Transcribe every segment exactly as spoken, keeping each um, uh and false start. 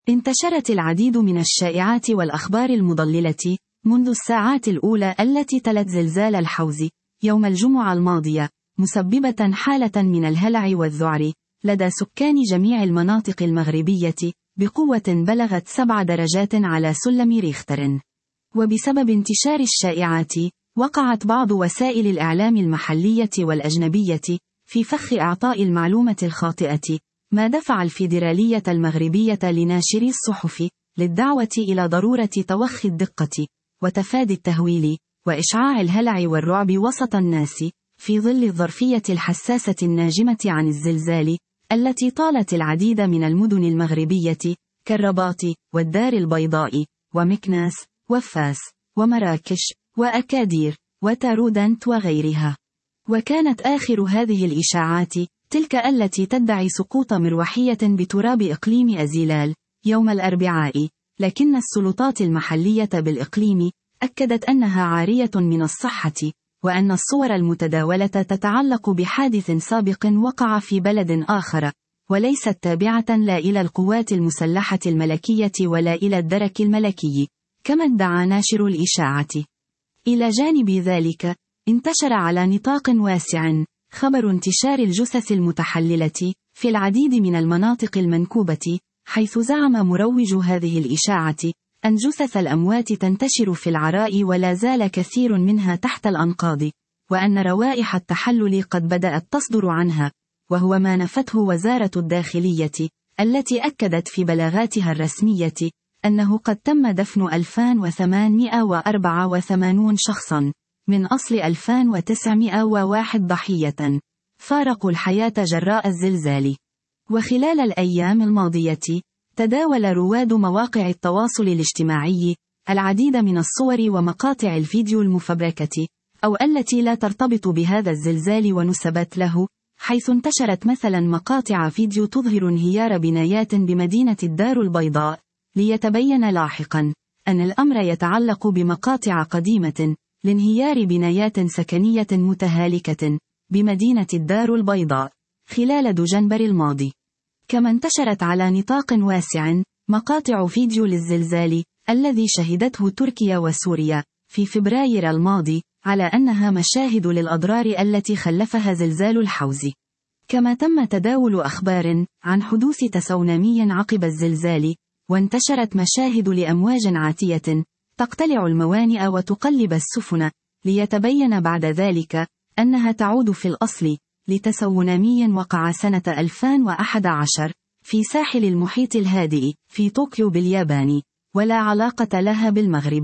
انتشرت العديد من الشائعات والأخبار المضللة منذ الساعات الأولى التي تلت زلزال الحوزة يوم الجمعة الماضية، مسببة حالة من الهلع والذعر لدى سكان جميع المناطق المغربية بقوة بلغت سبع درجات على سلم ريختر. وبسبب انتشار الشائعات، وقعت بعض وسائل الإعلام المحلية والأجنبية في فخ إعطاء المعلومة الخاطئة، ما دفع الفيدرالية المغربية لناشري الصحف للدعوة إلى ضرورة توخي الدقة وتفادي التهويل وإشعاع الهلع والرعب وسط الناس في ظل الظرفية الحساسة الناجمة عن الزلزال التي طالت العديد من المدن المغربية كالرباط والدار البيضاء ومكناس وفاس ومراكش وأكادير وتارودنت وغيرها. وكانت آخر هذه الإشاعات تلك التي تدعي سقوط مروحية بتراب إقليم أزيلال يوم الأربعاء، لكن السلطات المحلية بالإقليم أكدت أنها عارية من الصحة، وأن الصور المتداولة تتعلق بحادث سابق وقع في بلد آخر، وليست تابعة لا إلى القوات المسلحة الملكية ولا إلى الدرك الملكي كما ادعى ناشر الإشاعة. إلى جانب ذلك، انتشر على نطاق واسع خبر انتشار الجثث المتحللة في العديد من المناطق المنكوبة، حيث زعم مروج هذه الإشاعة أن جثث الأموات تنتشر في العراء ولا زال كثير منها تحت الأنقاض، وأن روائح التحلل قد بدأت تصدر عنها، وهو ما نفته وزارة الداخلية التي أكدت في بلاغاتها الرسمية أنه قد تم دفن ألفين وثمانمائة وأربعة وثمانين شخصا من أصل ألفين وتسعمائة وواحد ضحية فارقوا الحياة جراء الزلزال. وخلال الأيام الماضية تداول رواد مواقع التواصل الاجتماعي العديد من الصور ومقاطع الفيديو المفبركة أو التي لا ترتبط بهذا الزلزال ونسبت له، حيث انتشرت مثلا مقاطع فيديو تظهر انهيار بنايات بمدينة الدار البيضاء، ليتبين لاحقا أن الأمر يتعلق بمقاطع قديمة لانهيار بنايات سكنية متهالكة بمدينة الدار البيضاء خلال دجنبر الماضي. كما انتشرت على نطاق واسع مقاطع فيديو للزلزال الذي شهدته تركيا وسوريا في فبراير الماضي، على أنها مشاهد للأضرار التي خلفها زلزال الحوزة. كما تم تداول أخبار عن حدوث تسونامي عقب الزلزال، وانتشرت مشاهد لأمواج عاتية تقتلع الموانئ وتقلب السفن، ليتبين بعد ذلك أنها تعود في الأصل لتسونامي وقع سنة ألفين وأحد عشر في ساحل المحيط الهادئ في طوكيو باليابان، ولا علاقة لها بالمغرب.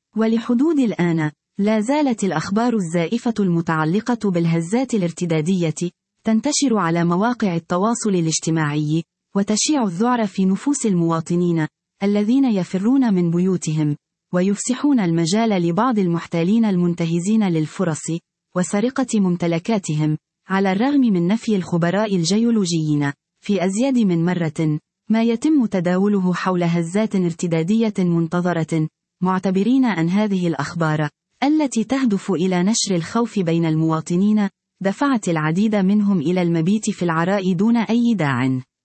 ولحدود الآن لا زالت الأخبار الزائفة المتعلقة بالهزات الارتدادية تنتشر على مواقع التواصل الاجتماعي، وتشيع الذعر في نفوس المواطنين الذين يفرون من بيوتهم، ويفسحون المجال لبعض المحتالين المنتهزين للفرص وسرقة ممتلكاتهم، على الرغم من نفي الخبراء الجيولوجيين في أزيد من مرة ما يتم تداوله حول هزات ارتدادية منتظرة، معتبرين أن هذه الأخبار التي تهدف إلى نشر الخوف بين المواطنين دفعت العديد منهم إلى المبيت في العراء دون أي داع.